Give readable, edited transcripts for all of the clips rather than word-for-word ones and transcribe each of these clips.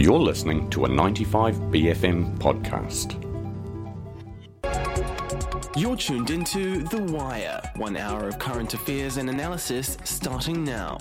You're listening to a 95BFM podcast. You're tuned into The Wire, 1 hour of current affairs and analysis starting now.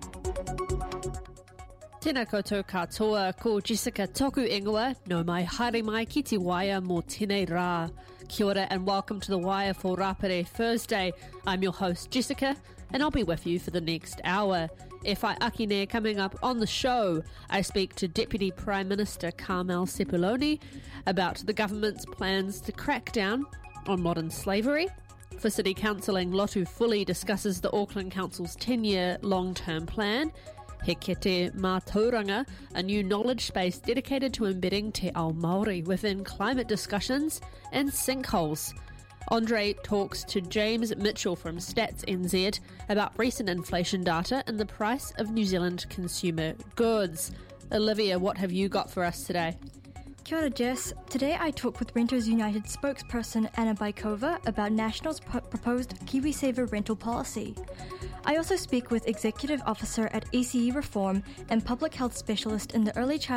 Tēnā koutou katoa, ko Jessica toku ingoa, no mai haere mai ki te Wire mō tēnei rā. Kia ora and welcome to The Wire for Rapare Thursday. I'm your host Jessica and I'll be with you for the next hour. E whai akine coming up on the show, I speak to Deputy Prime Minister Carmel Sepuloni about the government's plans to crack down on modern slavery. For City Councilling, Lotu Fully discusses the Auckland Council's 10-year long-term plan. He kete Mātauranga, a new knowledge space dedicated to embedding te ao Māori within climate discussions, and sinkholes. Andre talks to James Mitchell from Stats NZ about recent inflation data and the price of New Zealand consumer goods. Olivia, what have you got for us today? Kia ora, Jess. Today I talk with Renters United spokesperson Anna Baikova about National's proposed KiwiSaver rental policy. I also speak with Executive Officer at ECE Reform and Public Health Specialist in the early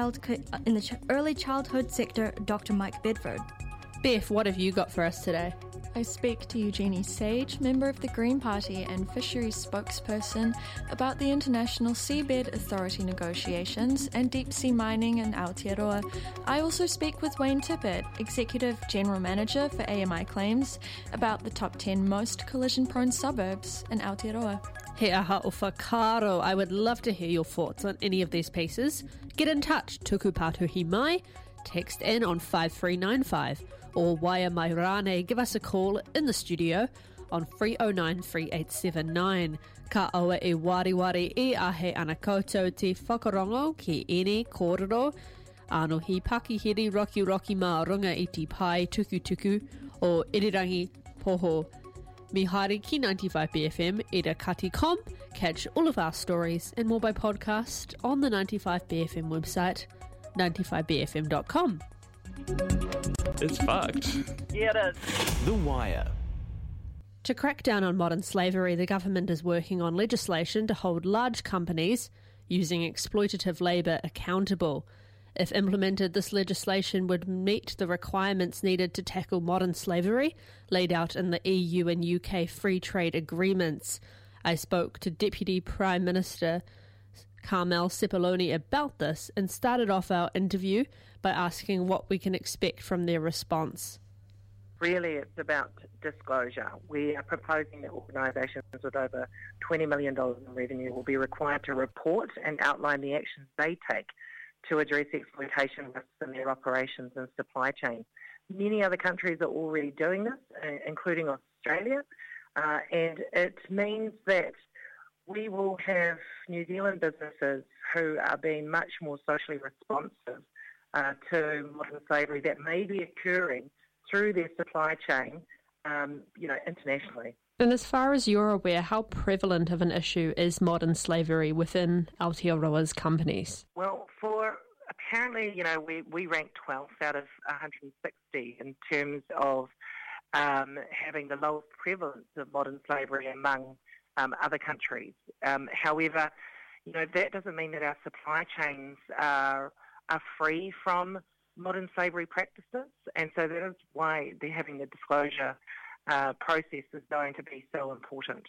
childhood sector, Dr. Mike Bedford. Beth, what have you got for us today? I speak to Eugenie Sage, member of the Green Party and Fisheries spokesperson, about the International Seabed Authority negotiations and deep-sea mining in Aotearoa. I also speak with Wayne Tippett, Executive General Manager for AMI Claims, about the top 10 most collision-prone suburbs in Aotearoa. He aha o whakaaro. I would love to hear your thoughts on any of these pieces. Get in touch, tuku pātuhi mai, text in on 5395. Or Waya Mai Rane, give us a call in the studio on 309 3879. Ka aua e wari e ahe ana koutou te whakarongo ki ene kōrero. Ano hi pakihiri roki mā runga i te pai tuku o irirangi poho. Mihari ki 95BFM ira kati.com. Catch all of our stories and more by podcast on the 95BFM website, 95BFM.com. It's fucked. Yeah, it is. The Wire. To crack down on modern slavery, the government is working on legislation to hold large companies using exploitative labour accountable. If implemented, this legislation would meet the requirements needed to tackle modern slavery laid out in the EU and UK free trade agreements. I spoke to Deputy Prime Minister Carmel Sepuloni about this and started off our interview by asking what we can expect from their response. Really, it's about disclosure. We are proposing that organisations with over $20 million in revenue will be required to report and outline the actions they take to address exploitation risks in their operations and supply chain. Many other countries are already doing this, including Australia, and it means that we will have New Zealand businesses who are being much more socially responsive to modern slavery that may be occurring through their supply chain, internationally. And as far as you're aware, how prevalent of an issue is modern slavery within Aotearoa's companies? Well, apparently, we rank 12th out of 160 in terms of having the lowest prevalence of modern slavery among other countries. However, that doesn't mean that our supply chains are free from modern slavery practices, and so that is why they're having the disclosure process is going to be so important.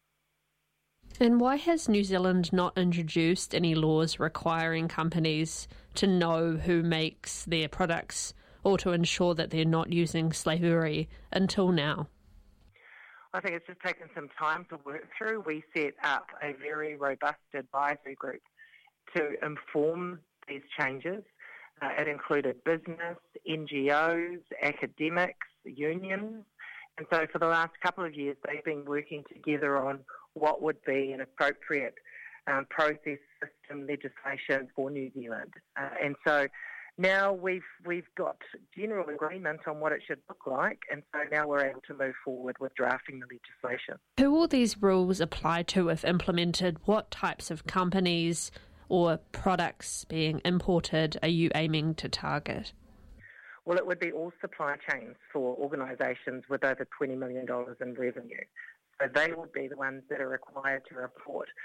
And why has New Zealand not introduced any laws requiring companies to know who makes their products or to ensure that they're not using slavery until now? I think it's just taken some time to work through. We set up a very robust advisory group to inform these changes. It included business, NGOs, academics, unions. And so for the last couple of years, they've been working together on what would be an appropriate process system legislation for New Zealand. And so now we've got general agreement on what it should look like, and so now we're able to move forward with drafting the legislation. Who will these rules apply to if implemented? What types of companies or products being imported are you aiming to target? Well, it would be all supply chains for organisations with over $20 million in revenue. So they would be the ones that are required to report.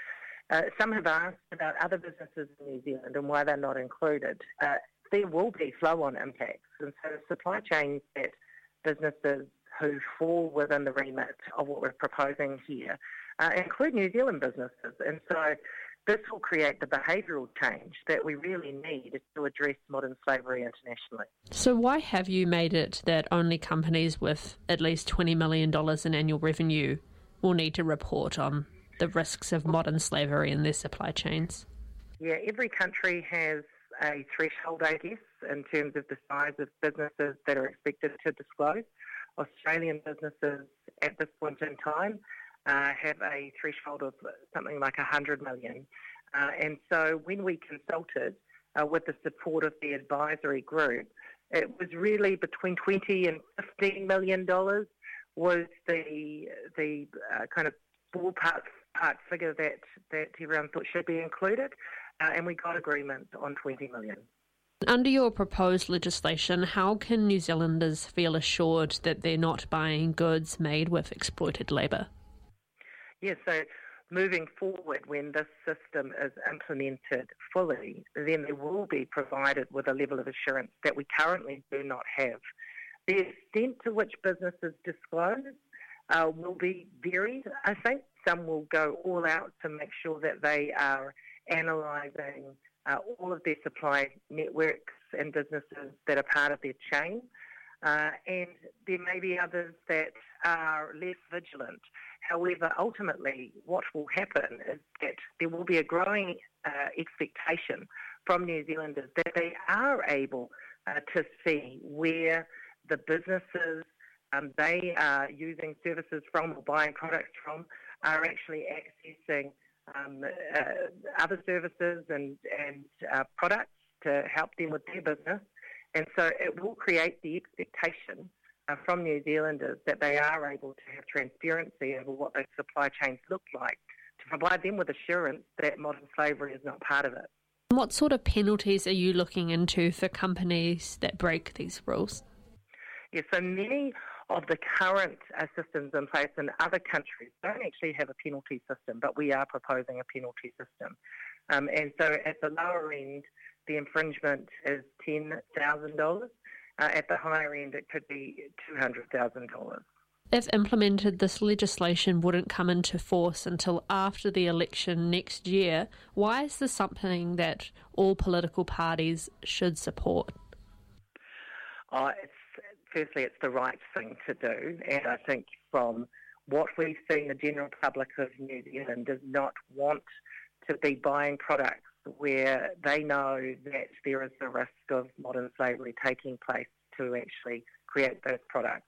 Some have asked about other businesses in New Zealand and why they're not included. There will be flow-on impacts, and so the supply chains that businesses who fall within the remit of what we're proposing here include New Zealand businesses, and so this will create the behavioural change that we really need to address modern slavery internationally. So why have you made it that only companies with at least $20 million in annual revenue will need to report on the risks of modern slavery in their supply chains? Yeah, every country has a threshold, I guess, in terms of the size of businesses that are expected to disclose. Australian businesses at this point in time have a threshold of something like 100 million. And so when we consulted with the support of the advisory group, it was really between $20 and $15 million was the kind of ballpark figure that everyone thought should be included, and we got agreement on 20 million. Under your proposed legislation, how can New Zealanders feel assured that they're not buying goods made with exploited labour? Yeah, so moving forward, when this system is implemented fully, then they will be provided with a level of assurance that we currently do not have. The extent to which businesses disclose will be varied, I think. Some will go all out to make sure that they are analysing all of their supply networks and businesses that are part of their chain. And there may be others that are less vigilant. However, ultimately, what will happen is that there will be a growing expectation from New Zealanders that they are able to see where the businesses they are using services from or buying products from are actually accessing other services and products to help them with their business. And so it will create the expectation from New Zealanders that they are able to have transparency over what those supply chains look like to provide them with assurance that modern slavery is not part of it. What sort of penalties are you looking into for companies that break these rules? Yeah, so many of the current systems in place in other countries don't actually have a penalty system, but we are proposing a penalty system. And so at the lower end, the infringement is $10,000. At the higher end, it could be $200,000. If implemented, this legislation wouldn't come into force until after the election next year. Why is this something that all political parties should support? Firstly, it's the right thing to do, and I think from what we've seen, the general public of New Zealand does not want to be buying products where they know that there is the risk of modern slavery taking place to actually create those products.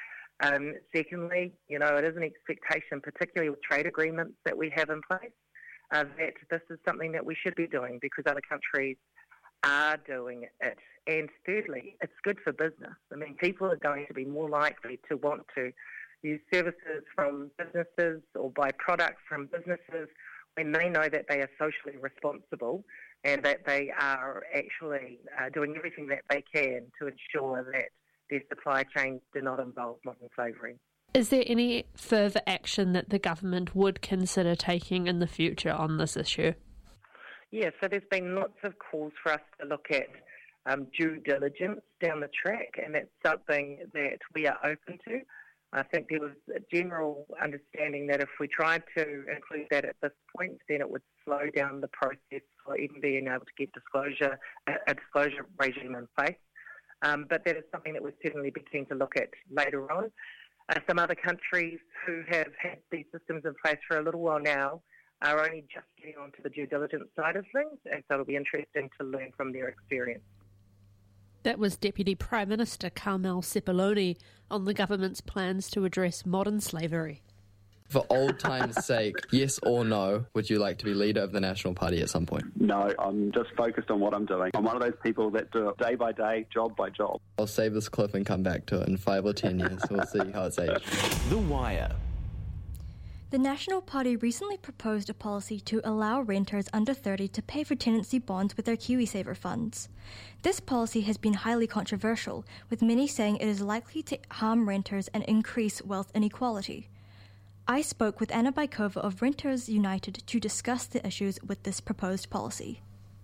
Secondly, it is an expectation, particularly with trade agreements that we have in place, that this is something that we should be doing because other countries are doing it. And thirdly, it's good for business. I mean, people are going to be more likely to want to use services from businesses or buy products from businesses when they know that they are socially responsible and that they are actually doing everything that they can to ensure that their supply chains do not involve modern slavery. Is there any further action that the government would consider taking in the future on this issue? Yeah, so there's been lots of calls for us to look at due diligence down the track, and that's something that we are open to. I think there was a general understanding that if we tried to include that at this point, then it would slow down the process for even being able to get a disclosure regime in place. But that is something that we're certainly be keen to look at later on. Some other countries who have had these systems in place for a little while now are only just getting onto the due diligence side of things, and so it'll be interesting to learn from their experience. That was Deputy Prime Minister Carmel Sepuloni on the government's plans to address modern slavery. For old time's sake, yes or no, would you like to be leader of the National Party at some point? No, I'm just focused on what I'm doing. I'm one of those people that do it day by day, job by job. I'll save this clip and come back to it in 5 or 10 years. We'll see how it's aged. The Wire. The National Party recently proposed a policy to allow renters under 30 to pay for tenancy bonds with their KiwiSaver funds. This policy has been highly controversial, with many saying it is likely to harm renters and increase wealth inequality. I spoke with Anna Baikova of Renters United to discuss the issues with this proposed policy.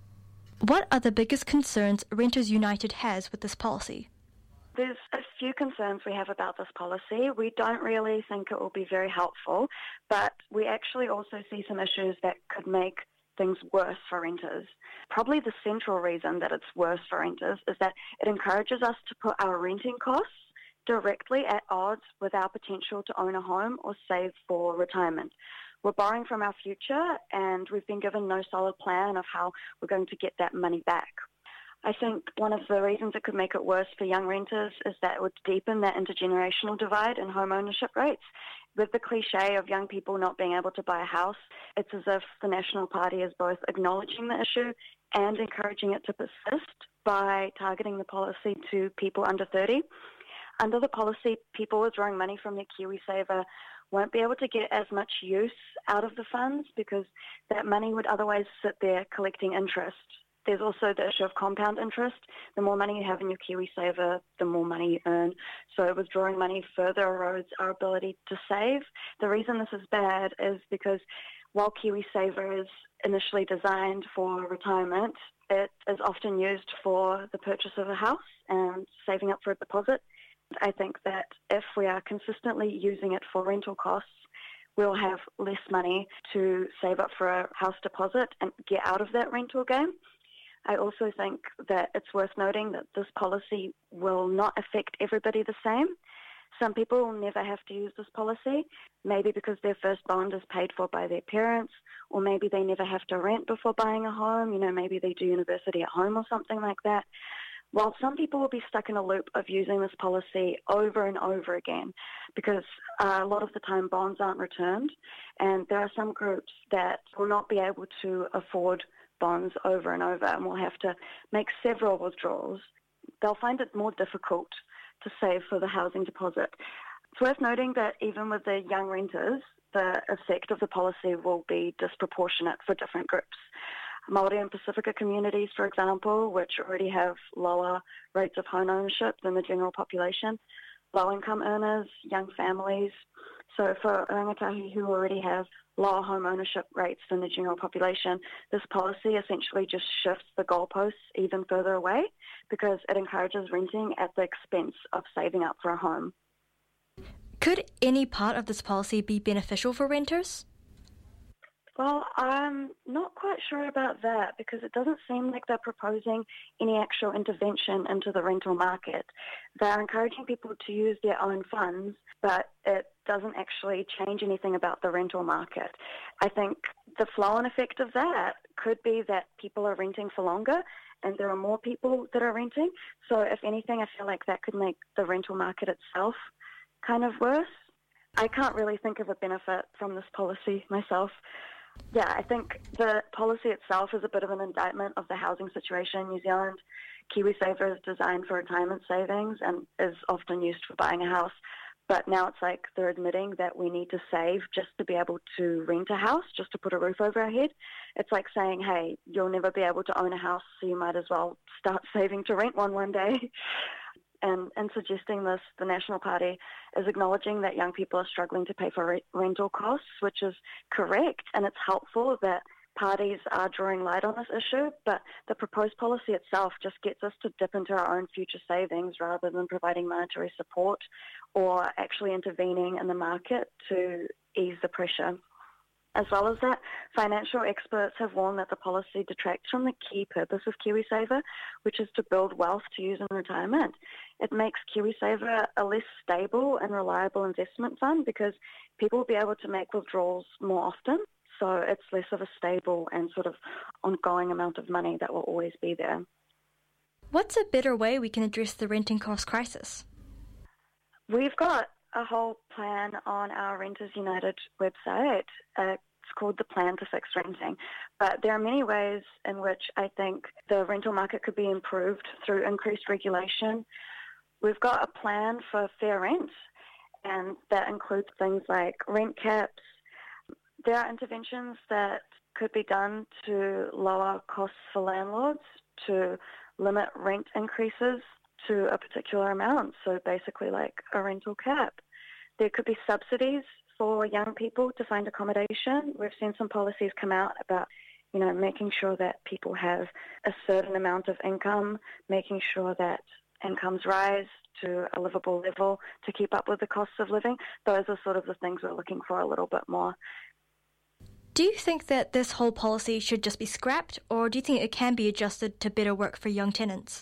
What are the biggest concerns Renters United has with this policy? There's a few concerns we have about this policy. We don't really think it will be very helpful, but we actually also see some issues that could make things worse for renters. Probably the central reason that it's worse for renters is that it encourages us to put our renting costs directly at odds with our potential to own a home or save for retirement. We're borrowing from our future, and we've been given no solid plan of how we're going to get that money back. I think one of the reasons it could make it worse for young renters is that it would deepen that intergenerational divide in home ownership rates. With the cliche of young people not being able to buy a house, it's as if the National Party is both acknowledging the issue and encouraging it to persist by targeting the policy to people under 30. Under the policy, people withdrawing money from their KiwiSaver won't be able to get as much use out of the funds because that money would otherwise sit there collecting interest. There's also the issue of compound interest. The more money you have in your KiwiSaver, the more money you earn. So withdrawing money further erodes our ability to save. The reason this is bad is because while KiwiSaver is initially designed for retirement, it is often used for the purchase of a house and saving up for a deposit. I think that if we are consistently using it for rental costs, we'll have less money to save up for a house deposit and get out of that rental game. I also think that it's worth noting that this policy will not affect everybody the same. Some people will never have to use this policy, maybe because their first bond is paid for by their parents, or maybe they never have to rent before buying a home. Maybe they do university at home or something like that. While some people will be stuck in a loop of using this policy over and over again because a lot of the time bonds aren't returned, and there are some groups that will not be able to afford bonds over and over and will have to make several withdrawals. They'll find it more difficult to save for the housing deposit. It's worth noting that even with the young renters, the effect of the policy will be disproportionate for different groups. Māori and Pacifica communities, for example, which already have lower rates of home ownership than the general population, low-income earners, young families. So for rangatahi who already have lower home ownership rates than the general population, this policy essentially just shifts the goalposts even further away because it encourages renting at the expense of saving up for a home. Could any part of this policy be beneficial for renters? Well, I'm not quite sure about that because it doesn't seem like they're proposing any actual intervention into the rental market. They're encouraging people to use their own funds, but it doesn't actually change anything about the rental market. I think the flow-on effect of that could be that people are renting for longer and there are more people that are renting. So if anything, I feel like that could make the rental market itself kind of worse. I can't really think of a benefit from this policy myself. Yeah, I think the policy itself is a bit of an indictment of the housing situation in New Zealand. KiwiSaver is designed for retirement savings and is often used for buying a house. But now it's like they're admitting that we need to save just to be able to rent a house, just to put a roof over our head. It's like saying, hey, you'll never be able to own a house, so you might as well start saving to rent one day. And in suggesting this, the National Party is acknowledging that young people are struggling to pay for rental costs, which is correct, and it's helpful that parties are drawing light on this issue, but the proposed policy itself just gets us to dip into our own future savings rather than providing monetary support or actually intervening in the market to ease the pressure. As well as that, financial experts have warned that the policy detracts from the key purpose of KiwiSaver, which is to build wealth to use in retirement. It makes KiwiSaver a less stable and reliable investment fund because people will be able to make withdrawals more often, so it's less of a stable and sort of ongoing amount of money that will always be there. What's a better way we can address the renting cost crisis? We've got a whole plan on our Renters United website. It's called the Plan to Fix Renting. But there are many ways in which I think the rental market could be improved through increased regulation. We've got a plan for fair rent, and that includes things like rent caps. There are interventions that could be done to lower costs for landlords, to limit rent increases to a particular amount, so basically like a rental cap. There could be subsidies for young people to find accommodation. We've seen some policies come out about, making sure that people have a certain amount of income, making sure that incomes rise to a livable level to keep up with the costs of living. Those are sort of the things we're looking for a little bit more. Do you think that this whole policy should just be scrapped, or do you think it can be adjusted to better work for young tenants?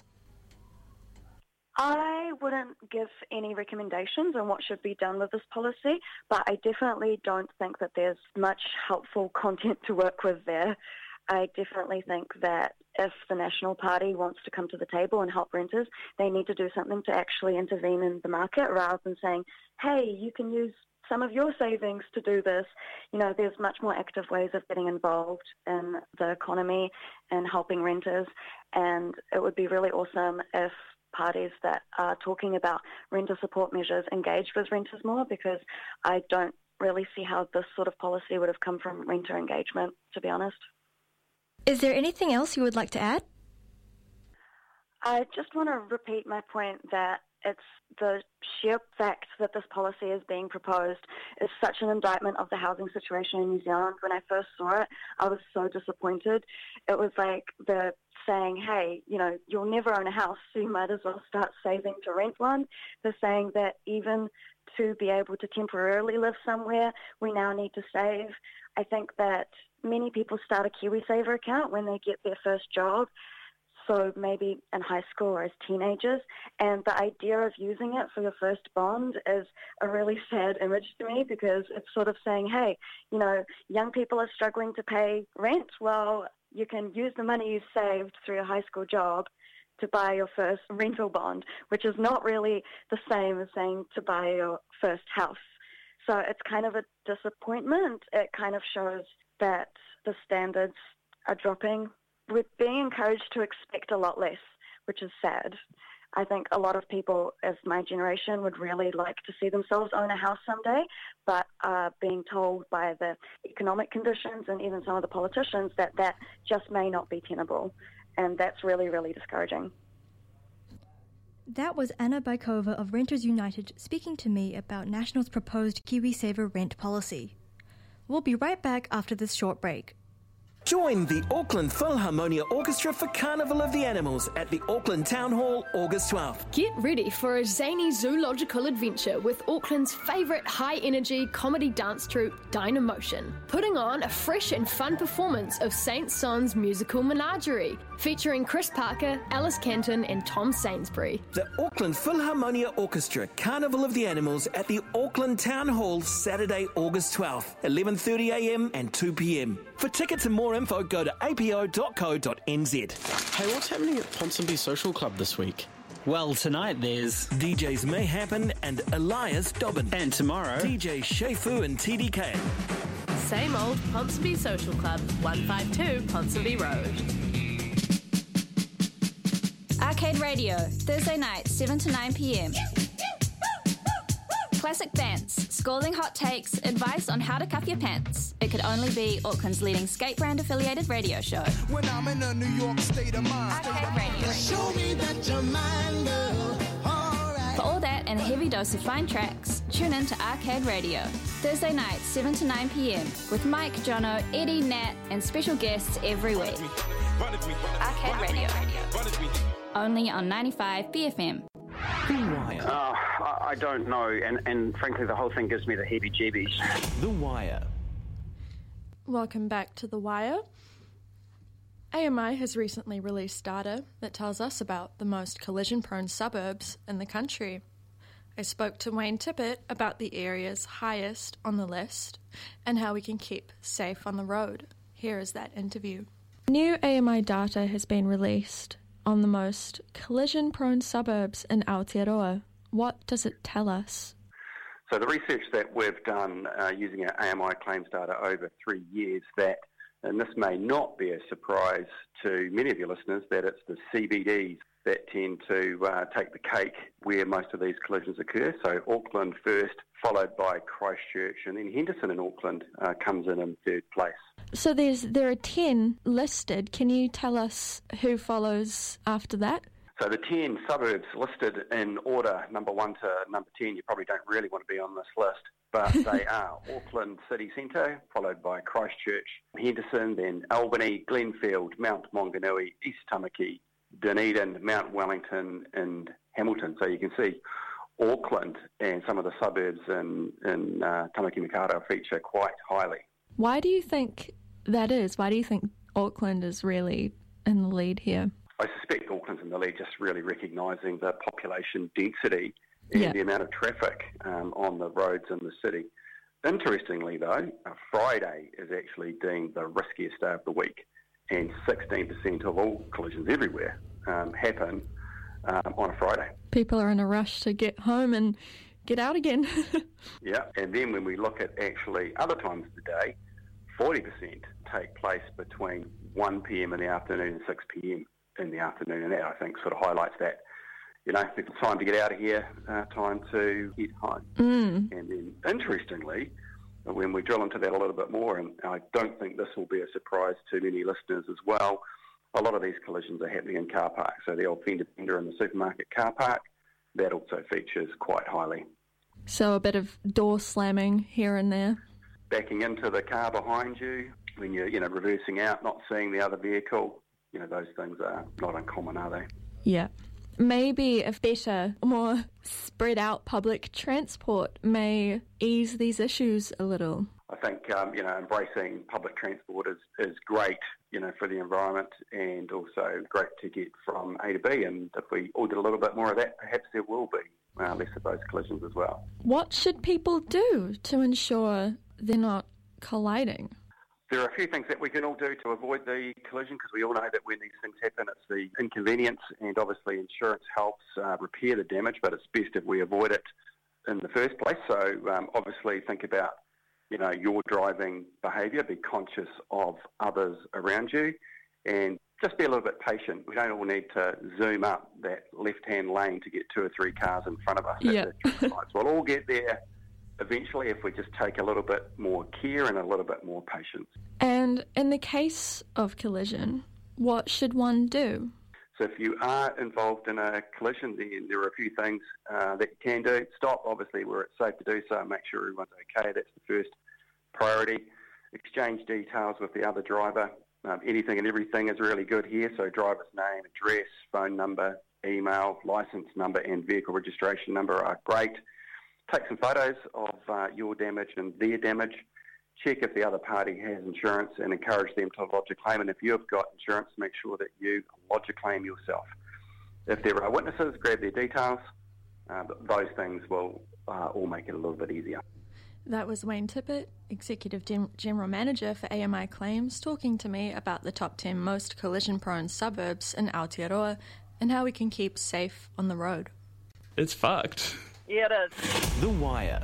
I wouldn't give any recommendations on what should be done with this policy, but I definitely don't think that there's much helpful content to work with there. I definitely think that if the National Party wants to come to the table and help renters, they need to do something to actually intervene in the market rather than saying, hey, you can use some of your savings to do this. There's much more active ways of getting involved in the economy and helping renters, and it would be really awesome if parties that are talking about renter support measures engaged with renters more, because I don't really see how this sort of policy would have come from renter engagement, to be honest. Is there anything else you would like to add? I just want to repeat my point that it's the sheer fact that this policy is being proposed is such an indictment of the housing situation in New Zealand. When I first saw it, I was so disappointed. It was like they're saying, hey, you'll never own a house, so you might as well start saving to rent one. They're saying that even to be able to temporarily live somewhere, we now need to save. I think that many people start a KiwiSaver account when they get their first job, so maybe in high school or as teenagers, and the idea of using it for your first bond is a really sad image to me, because it's sort of saying, hey, young people are struggling to pay rent. Well, you can use the money you saved through your high school job to buy your first rental bond, which is not really the same as saying to buy your first house. So it's kind of a disappointment. It kind of shows that the standards are dropping. We're being encouraged to expect a lot less, which is sad. I think a lot of people of my generation would really like to see themselves own a house someday, but are being told by the economic conditions and even some of the politicians that just may not be tenable. And that's really, really discouraging. That was Anna Baikova of Renters United speaking to me about National's proposed KiwiSaver rent policy. We'll be right back after this short break. Join the Auckland Philharmonia Orchestra for Carnival of the Animals at the Auckland Town Hall, August 12th. Get ready for a zany zoological adventure with Auckland's favourite high-energy comedy dance troupe, Dynamotion, putting on a fresh and fun performance of Saint Son's musical Menagerie, featuring Chris Parker, Alice Canton and Tom Sainsbury. The Auckland Philharmonia Orchestra Carnival of the Animals at the Auckland Town Hall, Saturday, August 12th, 11:30am and 2pm. For tickets and more info, go to apo.co.nz. Hey, what's happening at Ponsonby Social Club this week? Well, tonight there's DJs May Happen and Elias Dobbin. And tomorrow, DJ Shefu and TDK. Same old Ponsonby Social Club, 152 Ponsonby Road. Arcade Radio, Thursday night, 7 to 9 p.m. Classic bands, scalding hot takes, advice on how to cuff your pants. It could only be Auckland's leading skate brand affiliated radio show. When I'm in a New York state of mind. Arcade Radio. Show me that you're mine, girl. All right. For all that and a heavy dose of fine tracks, tune in to Arcade Radio. Thursday night, 7 to 9 p.m. with Mike, Jono, Eddie, Nat and special guests every week. Arcade Radio. Only on 95 BFM. I don't know, and frankly the whole thing gives me the heebie-jeebies. The Wire. Welcome back to The Wire. AMI has recently released data that tells us about the most collision-prone suburbs in the country. I spoke to Wayne Tippett about the areas highest on the list and how we can keep safe on the road. Here is that interview. New AMI data has been released on the most collision-prone suburbs in Aotearoa. What does it tell us? So the research that we've done using our AMI claims data over 3 years, that, and this may not be a surprise to many of your listeners, that it's the CBDs that tend to take the cake where most of these collisions occur. So Auckland first, followed by Christchurch, and then Henderson in Auckland comes in third place. So there are 10 listed. Can you tell us who follows after that? So the 10 suburbs listed in order, number 1 to number 10, you probably don't really want to be on this list. but they are Auckland City Centre, followed by Christchurch, Henderson, then Albany, Glenfield, Mount Maunganui, East Tamaki, Dunedin, Mount Wellington and Hamilton. So you can see Auckland and some of the suburbs in Tamaki Makaurau feature quite highly. Why do you think that is? Why do you think Auckland is really in the lead here? I suspect Auckland's in the lead, just really recognising the population density and the amount of traffic on the roads in the city. Interestingly, though, Friday is actually deemed the riskiest day of the week, and 16% of all collisions everywhere happen on a Friday. People are in a rush to get home and get out again. Yeah, and then when we look at actually other times of the day, 40% take place between 1 p.m. in the afternoon and 6 p.m. in the afternoon, and that, I think, sort of highlights that, it's time to get out of here, time to head home. And then, interestingly, when we drill into that a little bit more, and I don't think this will be a surprise to many listeners as well, a lot of these collisions are happening in car parks. So the old fender-bender in the supermarket car park, that also features quite highly. So a bit of door slamming here and there. Backing into the car behind you, when you're reversing out, not seeing the other vehicle, those things are not uncommon, are they? Yeah. Maybe a better, more spread out public transport may ease these issues a little. I think, embracing public transport is great, for the environment, and also great to get from A to B. And if we all did a little bit more of that, perhaps there will be less of those collisions as well. What should people do to ensure they're not colliding? There are a few things that we can all do to avoid the collision, because we all know that when these things happen, it's the inconvenience, and obviously insurance helps repair the damage, but it's best if we avoid it in the first place. So obviously think about, your driving behaviour, be conscious of others around you, and just be a little bit patient. We don't all need to zoom up that left-hand lane to get 2 or 3 cars in front of us. We'll all get there eventually if we just take a little bit more care and a little bit more patience. And in the case of collision, what should one do? So if you are involved in a collision, then there are a few things that you can do. Stop, obviously, where it's safe to do so, and make sure everyone's okay. That's the first priority. Exchange details with the other driver. Anything and everything is really good here. So driver's name, address, phone number, email, licence number and vehicle registration number are great. Take some photos of your damage and their damage. Check if the other party has insurance and encourage them to lodge a claim. And if you've got insurance, make sure that you lodge a claim yourself. If there are witnesses, grab their details. Those things will all make it a little bit easier. That was Wayne Tippett, Executive General Manager for AMI Claims, talking to me about the top 10 most collision-prone suburbs in Aotearoa and how we can keep safe on the road. It's fucked. Yeah, it is. The Wire.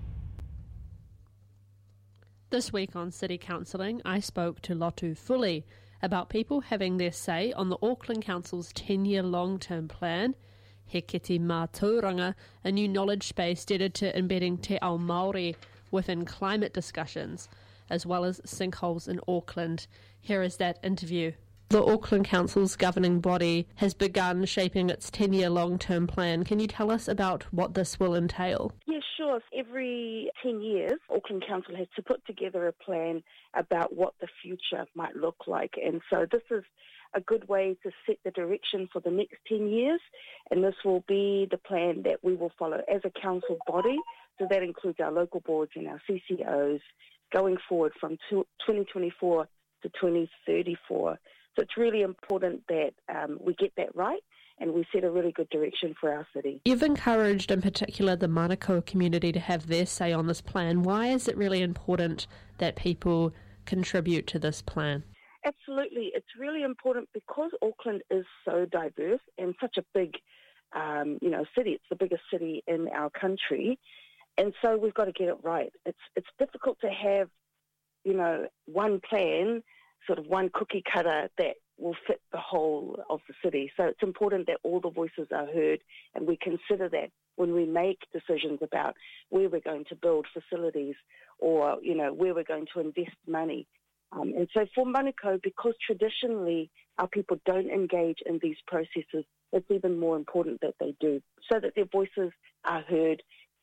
This week on City Counselling, I spoke to Lotu Fully about people having their say on the Auckland Council's 10-year long-term plan, He Kiti Mā Tauranga, a new knowledge space dedicated to embedding te ao Māori within climate discussions, as well as sinkholes in Auckland. Here is that interview. The Auckland Council's governing body has begun shaping its 10-year long-term plan. Can you tell us about what this will entail? Yeah, sure. Every 10 years, Auckland Council has to put together a plan about what the future might look like. And so this is a good way to set the direction for the next 10 years. And this will be the plan that we will follow as a council body. So that includes our local boards and our CCOs going forward from 2024 to 2034. So it's really important that we get that right and we set a really good direction for our city. You've encouraged in particular the Manukau community to have their say on this plan. Why is it really important that people contribute to this plan? Absolutely. It's really important because Auckland is so diverse and such a big city. It's the biggest city in our country. And so we've got to get it right. It's difficult to have, one plan, sort of one cookie cutter that will fit the whole of the city. So it's important that all the voices are heard and we consider that when we make decisions about where we're going to build facilities or, where we're going to invest money. And so for Manukau, because traditionally our people don't engage in these processes, it's even more important that they do so that their voices are heard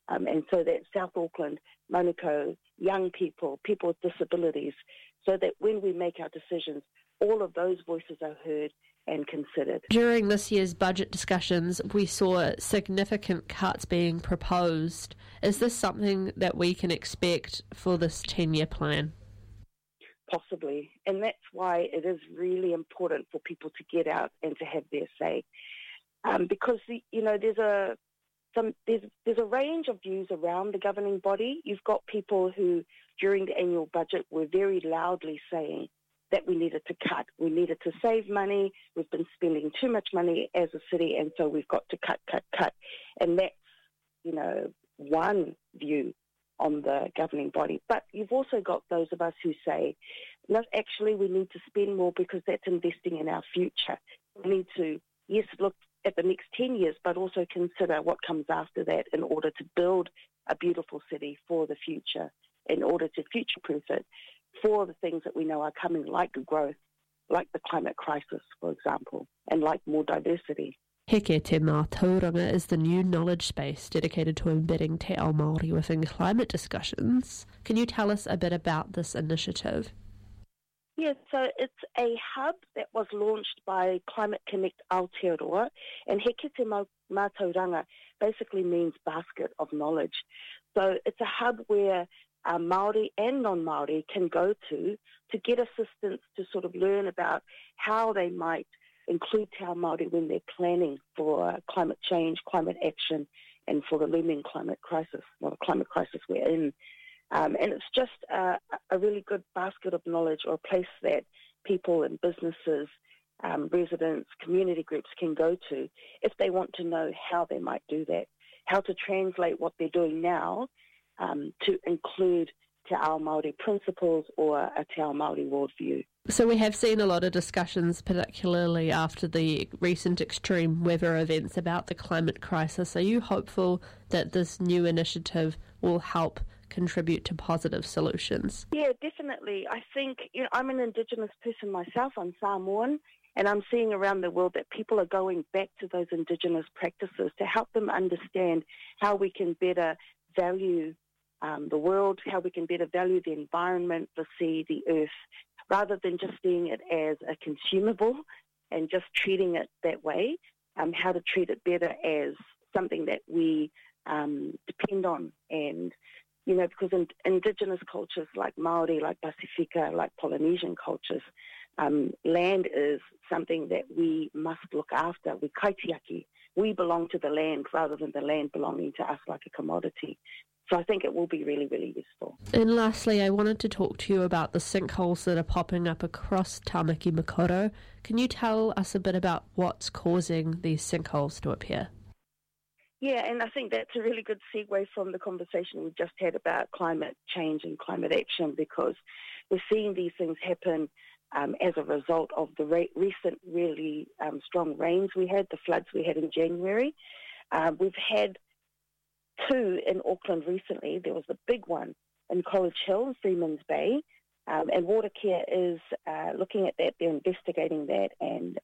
and so that South Auckland, Manukau, young people, people with disabilities, so that when we make our decisions, all of those voices are heard and considered. During this year's budget discussions, we saw significant cuts being proposed. Is this something that we can expect for this 10-year plan? Possibly, and that's why it is really important for people to get out and to have their say, because there's a range of views around the governing body. You've got people who, during the annual budget, were very loudly saying that we needed to cut, we needed to save money, we've been spending too much money as a city, and so we've got to cut, and that's one view on the governing body. But you've also got those of us who say, no, actually we need to spend more because that's investing in our future. We need to, yes, look at the next 10 years, but also consider what comes after that in order to build a beautiful city for the future, in order to future-proof it for the things that we know are coming, like growth, like the climate crisis, for example, and like more diversity. Heke Te Mātauranga is the new knowledge space dedicated to embedding Te Ao Māori within climate discussions. Can you tell us a bit about this initiative? Yes, so it's a hub that was launched by Climate Connect Aotearoa, and Heke Te Mātauranga basically means basket of knowledge. So it's a hub where Māori and non-Māori can go to get assistance to sort of learn about how they might include Te Ao Māori when they're planning for climate change, climate action, and for the looming climate crisis, the climate crisis we're in. And it's just a really good basket of knowledge, or a place that people and businesses, residents, community groups can go to if they want to know how they might do that, how to translate what they're doing now to include Te Ao Māori principles or a Te Ao Māori worldview. So we have seen a lot of discussions, particularly after the recent extreme weather events, about the climate crisis. Are you hopeful that this new initiative will help contribute to positive solutions? Yeah, definitely. I think, I'm an Indigenous person myself. I'm Samoan, and I'm seeing around the world that people are going back to those Indigenous practices to help them understand how we can better value the world, how we can better value the environment, the sea, the earth, rather than just seeing it as a consumable and just treating it that way, how to treat it better as something that we depend on. And, because in Indigenous cultures like Māori, like Pasifika, like Polynesian cultures, land is something that we must look after. We kaitiaki. We belong to the land rather than the land belonging to us like a commodity. So I think it will be really, really useful. And lastly, I wanted to talk to you about the sinkholes that are popping up across Tāmaki Makaurau. Can you tell us a bit about what's causing these sinkholes to appear? Yeah, and I think that's a really good segue from the conversation we just had about climate change and climate action, because we're seeing these things happen as a result of the recent really strong rains we had, the floods we had in January. We've had two in Auckland recently. There was the big one in College Hill, Freeman's Bay, and Watercare is looking at that. They're investigating that and,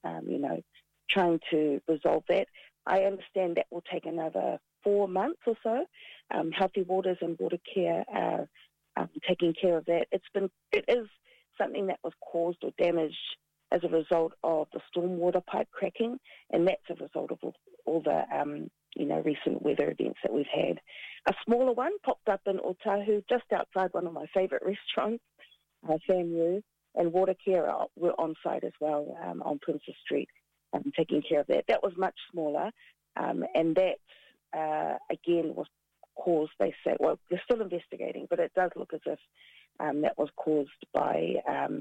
trying to resolve that. I understand that will take another 4 months or so. Healthy Waters and Watercare are taking care of that. It is something that was caused or damaged as a result of the stormwater pipe cracking, and that's a result of all the recent weather events that we've had. A smaller one popped up in Otahu, just outside one of my favourite restaurants, Famu, and Watercare were on site as well on Princess Street, taking care of that. That was much smaller, and that, again, was caused, they say, well, they're still investigating, but it does look as if that was caused by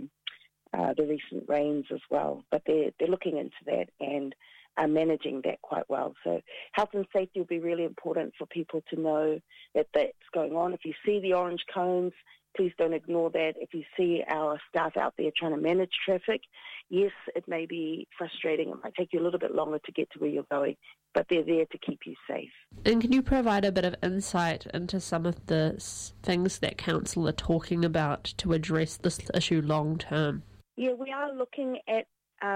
the recent rains as well. But they're looking into that and are managing that quite well. So health and safety will be really important for people to know that that's going on. If you see the orange cones, please don't ignore that. If you see our staff out there trying to manage traffic, yes, it may be frustrating. It might take you a little bit longer to get to where you're going, but they're there to keep you safe. And can you provide a bit of insight into some of the things that Council are talking about to address this issue long term? Yeah, we are looking at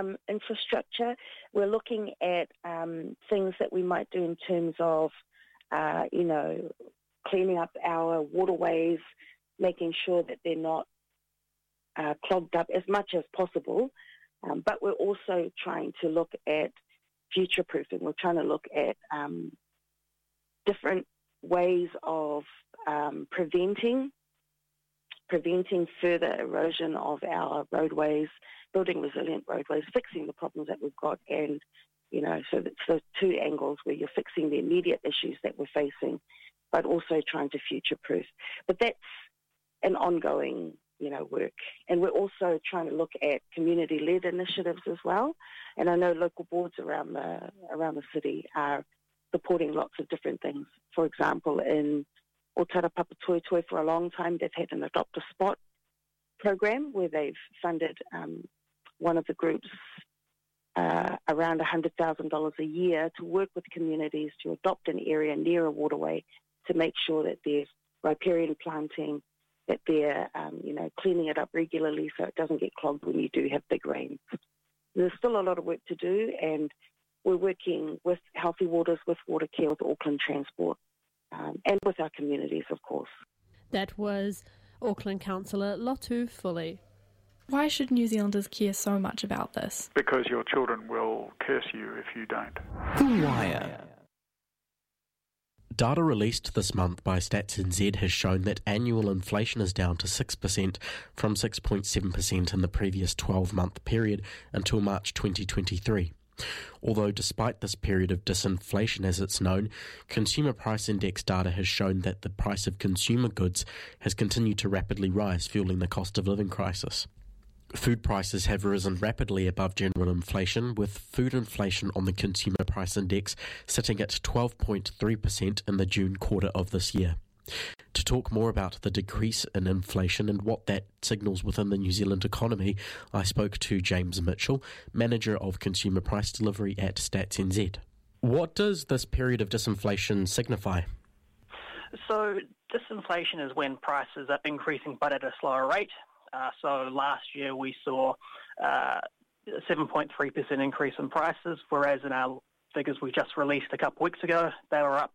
infrastructure. We're looking at things that we might do in terms of cleaning up our waterways, making sure that they're not clogged up as much as possible. But we're also trying to look at future-proofing. We're trying to look at different ways of preventing further erosion of our roadways, building resilient roadways, fixing the problems that we've got, and so it's those two angles where you're fixing the immediate issues that we're facing, but also trying to future-proof. But that's an ongoing, work. And we're also trying to look at community-led initiatives as well. And I know local boards around the city are supporting lots of different things. For example, in Otara Papatoetoe for a long time, they've had an Adopt a Spot program where they've funded one of the groups around $100,000 a year to work with communities to adopt an area near a waterway to make sure that there's riparian planting, that they're cleaning it up regularly so it doesn't get clogged when you do have big rains. There's still a lot of work to do, and we're working with Healthy Waters, with Watercare, with Auckland Transport, and with our communities, of course. That was Auckland Councillor Lotu Fully. Why should New Zealanders care so much about this? Because your children will curse you if you don't. The Wire. Data released this month by Stats NZ has shown that annual inflation is down to 6% from 6.7% in the previous 12-month period until March 2023. Although despite this period of disinflation as it's known, Consumer Price Index data has shown that the price of consumer goods has continued to rapidly rise, fueling the cost of living crisis. Food prices have risen rapidly above general inflation, with food inflation on the Consumer Price Index sitting at 12.3% in the June quarter of this year. To talk more about the decrease in inflation and what that signals within the New Zealand economy, I spoke to James Mitchell, Manager of Consumer Price Delivery at Stats NZ. What does this period of disinflation signify? So disinflation is when prices are increasing but at a slower rate. So last year we saw a 7.3% increase in prices, whereas in our figures we just released a couple of weeks ago, they were up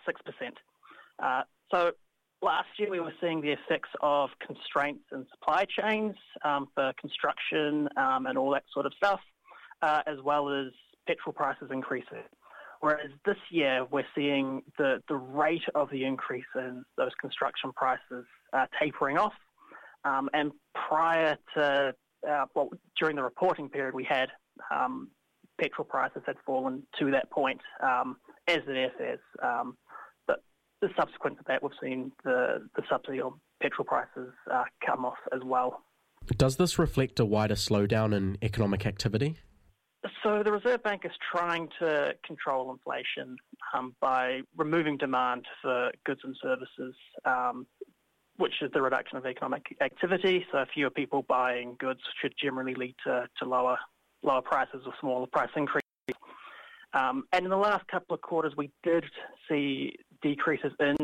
6%. So last year we were seeing the effects of constraints in supply chains for construction and all that sort of stuff, as well as petrol prices increasing. Whereas this year we're seeing the rate of the increase in those construction prices tapering off. And prior to, during the reporting period we had, petrol prices had fallen to that point, as it airfares. But subsequent to that, we've seen the subsidy on petrol prices come off as well. Does this reflect a wider slowdown in economic activity? So the Reserve Bank is trying to control inflation by removing demand for goods and services, which is the reduction of economic activity. So fewer people buying goods should generally lead to lower prices or smaller price increases. And in the last couple of quarters, we did see decreases in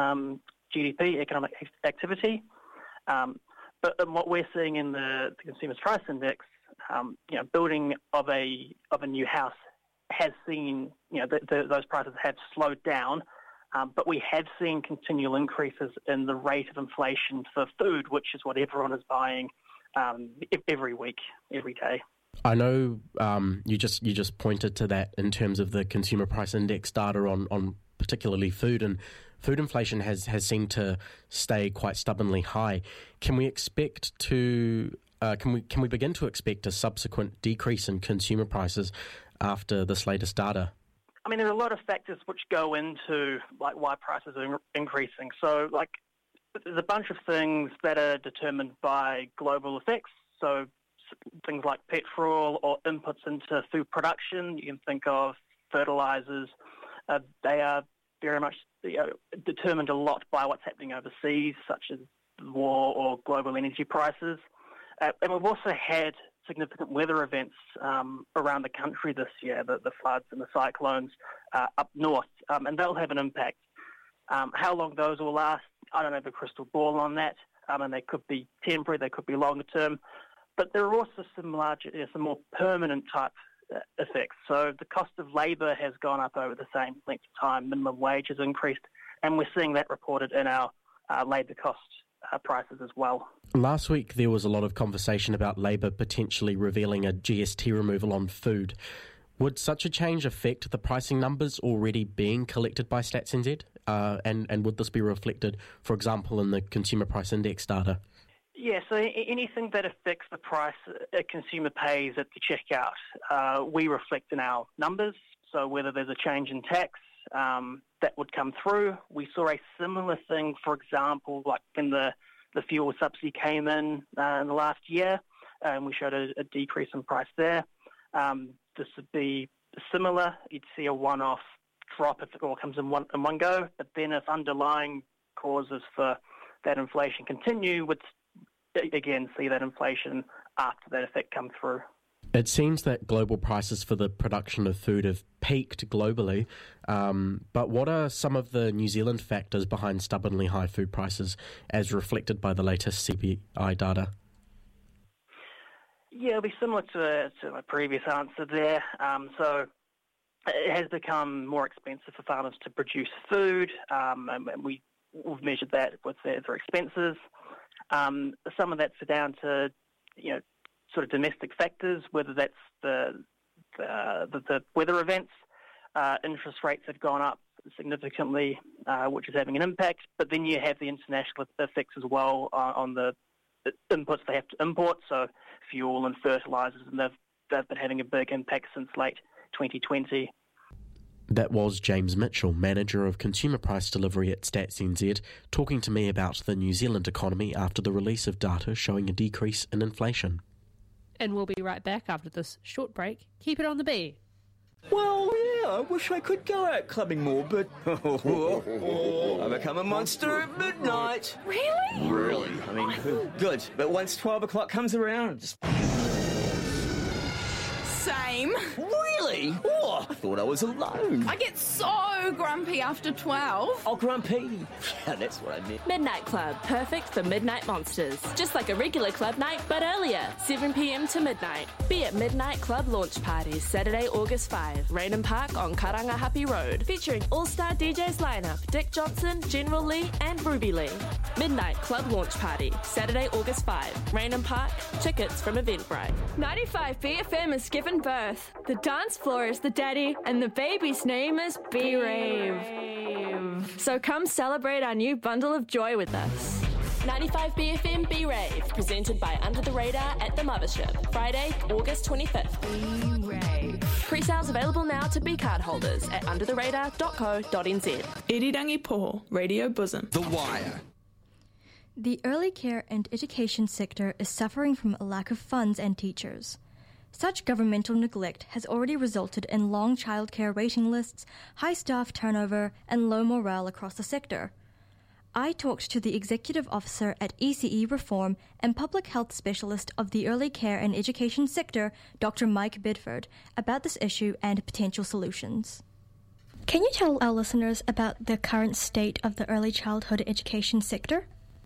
GDP, economic activity. But what we're seeing in the Consumer Price Index, building of a new house has seen, those prices have slowed down. But we have seen continual increases in the rate of inflation for food, which is what everyone is buying every week, every day. I know you just pointed to that in terms of the Consumer Price Index data on particularly food, and food inflation has seemed to stay quite stubbornly high. Can we expect to can we begin to expect a subsequent decrease in consumer prices after this latest data? I mean, there are a lot of factors which go into why prices are increasing. So there's a bunch of things that are determined by global effects. So things like petrol or inputs into food production. You can think of fertilizers. They are very much determined a lot by what's happening overseas, such as war or global energy prices. And we've also had significant weather events around the country this year, the floods and the cyclones up north, and they'll have an impact. How long those will last, I don't have a crystal ball on that, and they could be temporary, they could be longer term, but there are also some more permanent type effects. So the cost of labour has gone up over the same length of time, minimum wage has increased, and we're seeing that reported in our labour cost prices as well. Last week there was a lot of conversation about Labor potentially revealing a GST removal on food. Would such a change affect the pricing numbers already being collected by Stats NZ? And would this be reflected, for example, in the Consumer Price Index data? Yeah, so anything that affects the price a consumer pays at the checkout, we reflect in our numbers. So whether there's a change in tax, that would come through. We saw a similar thing, for example, like when the fuel subsidy came in the last year, and we showed a decrease in price there. This would be similar. You'd see a one-off drop if it all comes in one go, but then if underlying causes for that inflation continue, would again see that inflation after that effect come through. It seems that global prices for the production of food have peaked globally, but what are some of the New Zealand factors behind stubbornly high food prices as reflected by the latest CPI data? Yeah, it'll be similar to my previous answer there. So it has become more expensive for farmers to produce food, and we've measured that with their expenses. Some of that's down to, sort of domestic factors, whether that's the weather events. Interest rates have gone up significantly, which is having an impact. But then you have the international effects as well on the inputs they have to import, so fuel and fertilisers, and they've been having a big impact since late 2020. That was James Mitchell, Manager of Consumer Price Delivery at Stats NZ, talking to me about the New Zealand economy after the release of data showing a decrease in inflation. And we'll be right back after this short break. Keep it on the B. Well, yeah, I wish I could go out clubbing more, but I become a monster at midnight. Really? Really? I mean, good. But once 12 o'clock comes around, just... Same. Really? Oh, I thought I was alone. I get so grumpy after 12. Oh, grumpy. Yeah, that's what I meant. Midnight Club, perfect for midnight monsters. Just like a regular club night, but earlier, 7 p.m. to midnight. Be at Midnight Club launch party, Saturday, August 5, Raynham Park on Karangahape Road, featuring all-star DJs lineup, Dick Johnson, General Lee, and Ruby Lee. Midnight Club launch party, Saturday, August 5, Raynham Park. Tickets from Eventbrite. 95 BFM has given birth. The dance floor is the daddy, and the baby's name is B-Rave. So come celebrate our new bundle of joy with us. 95 BFM B-Rave, presented by Under the Radar at the Mothership. Friday, August 25th. B-Rave. Pre-sales available now to B-card holders at undertheradar.co.nz. Irirangi Poho, Radio Bosom. The Wire. The early care and education sector is suffering from a lack of funds and teachers. Such governmental neglect has already resulted in long childcare waiting lists, high staff turnover, and low morale across the sector. I talked to the Executive Officer at ECE Reform and Public Health Specialist of the Early Care and Education sector, Dr. Mike Bedford, about this issue and potential solutions. Can you tell our listeners about the current state of the early childhood education sector?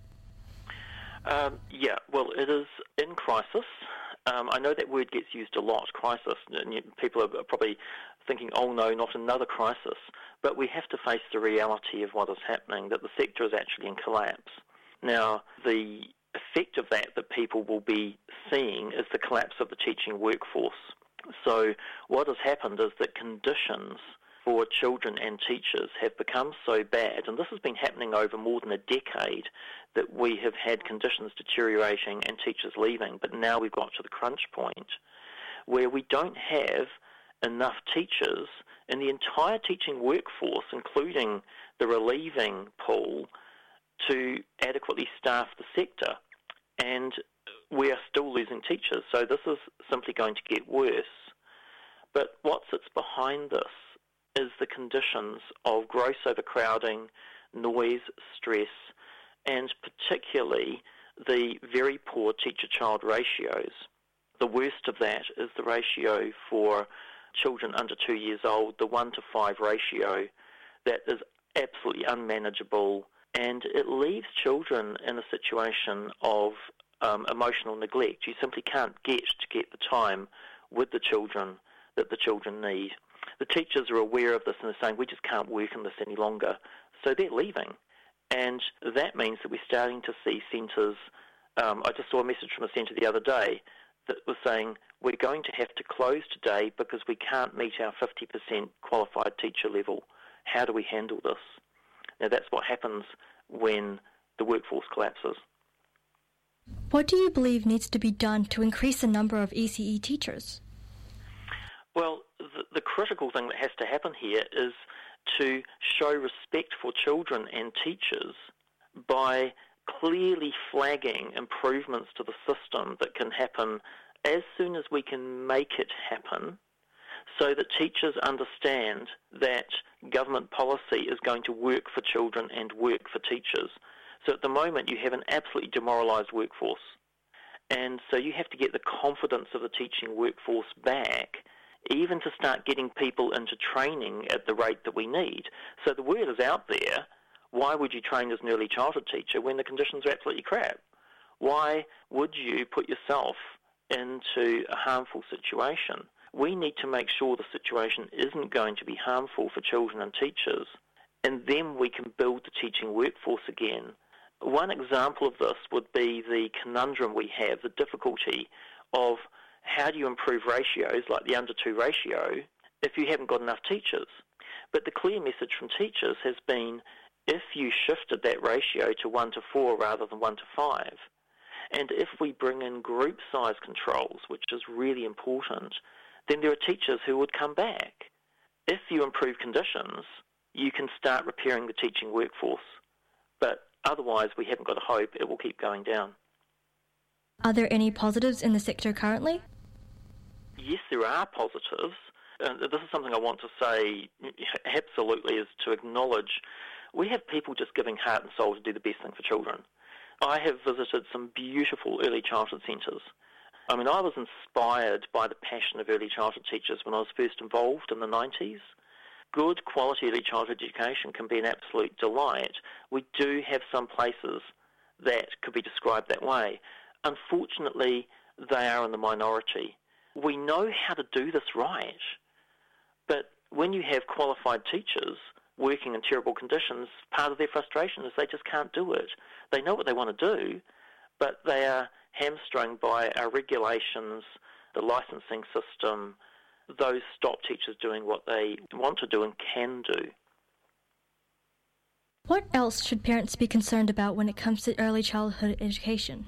Yeah, well, it is in crisis. I know that word gets used a lot, crisis, and people are probably thinking, oh no, not another crisis. But we have to face the reality of what is happening, that the sector is actually in collapse. Now, the effect of that people will be seeing is the collapse of the teaching workforce. So what has happened is that conditions for children and teachers have become so bad, and this has been happening over more than a decade, that we have had conditions deteriorating and teachers leaving. But now we've got to the crunch point where we don't have enough teachers in the entire teaching workforce, including the relieving pool, to adequately staff the sector. And we are still losing teachers, so this is simply going to get worse. But what sits behind this is the conditions of gross overcrowding, noise, stress, and particularly the very poor teacher-child ratios. The worst of that is the ratio for children under 2 years old, the 1 to 5 ratio, that is absolutely unmanageable, and it leaves children in a situation of emotional neglect. You simply can't get the time with the children that the children need. The teachers are aware of this and are saying, we just can't work in this any longer. So they're leaving. And that means that we're starting to see centres. I just saw a message from a centre the other day that was saying, we're going to have to close today because we can't meet our 50% qualified teacher level. How do we handle this? Now, that's what happens when the workforce collapses. What do you believe needs to be done to increase the number of ECE teachers? Well, the critical thing that has to happen here is to show respect for children and teachers by clearly flagging improvements to the system that can happen as soon as we can make it happen, so that teachers understand that government policy is going to work for children and work for teachers. So at the moment you have an absolutely demoralised workforce, and so you have to get the confidence of the teaching workforce back, even to start getting people into training at the rate that we need. So the word is out there, why would you train as an early childhood teacher when the conditions are absolutely crap? Why would you put yourself into a harmful situation? We need to make sure the situation isn't going to be harmful for children and teachers, and then we can build the teaching workforce again. One example of this would be the conundrum we have, the difficulty of how do you improve ratios like the under 2 ratio if you haven't got enough teachers? But the clear message from teachers has been, if you shifted that ratio to 1 to 4 rather than 1 to 5, and if we bring in group size controls, which is really important, then there are teachers who would come back. If you improve conditions, you can start repairing the teaching workforce. But otherwise, we haven't got a hope. It will keep going down. Are there any positives in the sector currently? Yes, there are positives. This is something I want to say absolutely, is to acknowledge we have people just giving heart and soul to do the best thing for children. I have visited some beautiful early childhood centres. I mean, I was inspired by the passion of early childhood teachers when I was first involved in the 90s. Good quality early childhood education can be an absolute delight. We do have some places that could be described that way. Unfortunately, they are in the minority. We know how to do this right, but when you have qualified teachers working in terrible conditions, part of their frustration is they just can't do it. They know what they want to do, but they are hamstrung by our regulations, the licensing system. Those stop teachers doing what they want to do and can do. What else should parents be concerned about when it comes to early childhood education?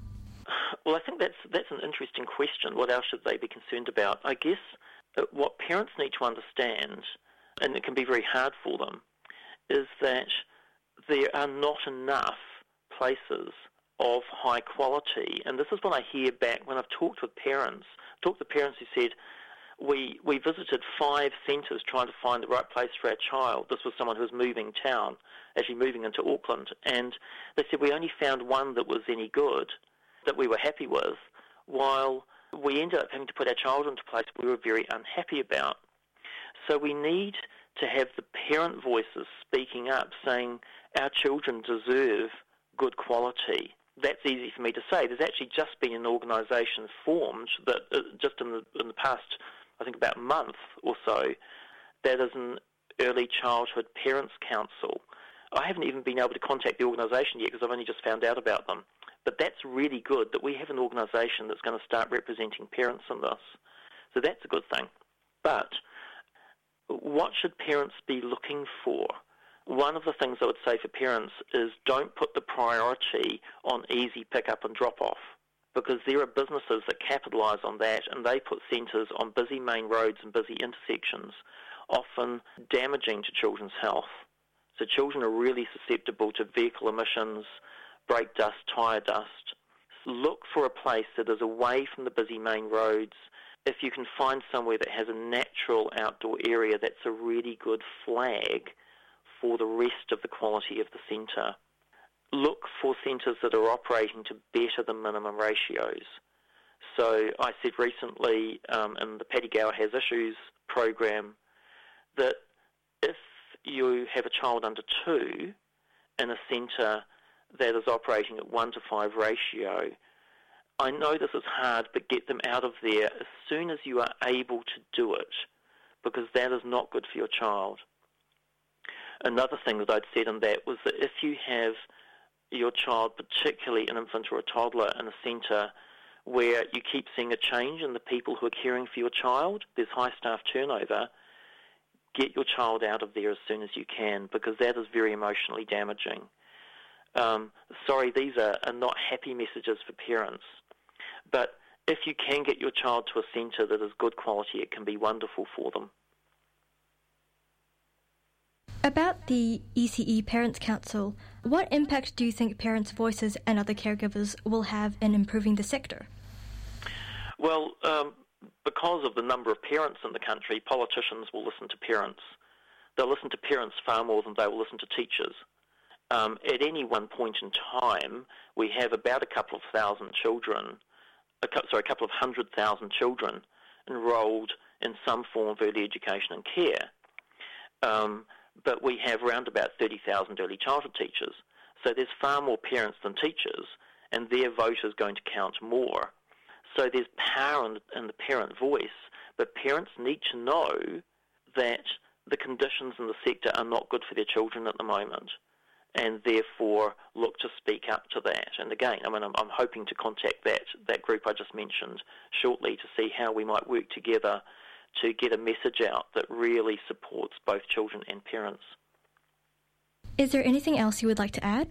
Well, I think that's an interesting question. What else should they be concerned about? I guess what parents need to understand, and it can be very hard for them, is that there are not enough places of high quality. And this is what I hear back when I've talked with parents. Talked to parents who said, we visited 5 centres trying to find the right place for our child. This was someone who was moving town, actually moving into Auckland. And they said, we only found one that was any good, that we were happy with, while we ended up having to put our child into a place we were very unhappy about. So we need to have the parent voices speaking up, saying our children deserve good quality. That's easy for me to say. There's actually just been an organisation formed that just in the past, I think about a month or so, that is an early childhood parents council. I haven't even been able to contact the organisation yet because I've only just found out about them. But that's really good that we have an organisation that's going to start representing parents in this. So that's a good thing. But what should parents be looking for? One of the things I would say for parents is don't put the priority on easy pick-up and drop-off, because there are businesses that capitalise on that, and they put centres on busy main roads and busy intersections, often damaging to children's health. So children are really susceptible to vehicle emissions, brake dust, tyre dust. Look for a place that is away from the busy main roads. If you can find somewhere that has a natural outdoor area, that's a really good flag for the rest of the quality of the centre. Look for centres that are operating to better the minimum ratios. So I said recently in the Paddy Gower Has Issues program that if you have a child under 2 in a centre that is operating at 1 to 5 ratio, I know this is hard, but get them out of there as soon as you are able to do it, because that is not good for your child. Another thing that I'd said in that was that if you have your child, particularly an infant or a toddler, in a centre where you keep seeing a change in the people who are caring for your child, there's high staff turnover, get your child out of there as soon as you can, because that is very emotionally damaging. Sorry, these are not happy messages for parents, but if you can get your child to a centre that is good quality, it can be wonderful for them. About the ECE Parents Council, what impact do you think parents' voices and other caregivers will have in improving the sector? Well, because of the number of parents in the country, politicians will listen to parents. They'll listen to parents far more than they will listen to teachers. At any one point in time, we have about a couple of hundred thousand children enrolled in some form of early education and care. But we have around about 30,000 early childhood teachers. So there's far more parents than teachers, and their vote is going to count more. So there's power in the parent voice, but parents need to know that the conditions in the sector are not good for their children at the moment, and therefore look to speak up to that. And again, I'm hoping to contact that group I just mentioned shortly to see how we might work together to get a message out that really supports both children and parents. Is there anything else you would like to add?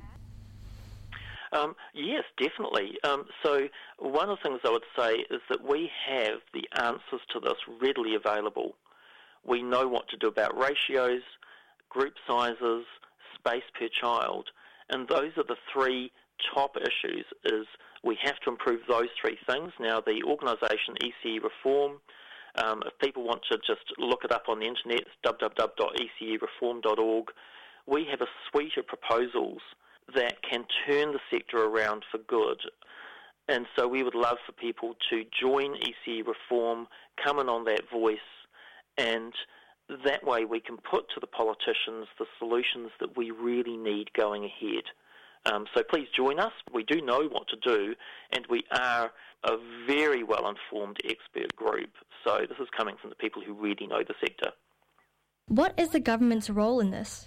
Yes, definitely. So one of the things I would say is that we have the answers to this readily available. We know what to do about ratios, group sizes, space per child, and those are the three top issues. Is we have to improve those three things. Now, the organisation ECE Reform, if people want to just look it up on the internet, it's www.ecereform.org. We have a suite of proposals that can turn the sector around for good. And so we would love for people to join ECE Reform, come in on that voice, and that way we can put to the politicians the solutions that we really need going ahead. So please join us. We do know what to do, and we are a very well-informed expert group. So this is coming from the people who really know the sector. What is the government's role in this?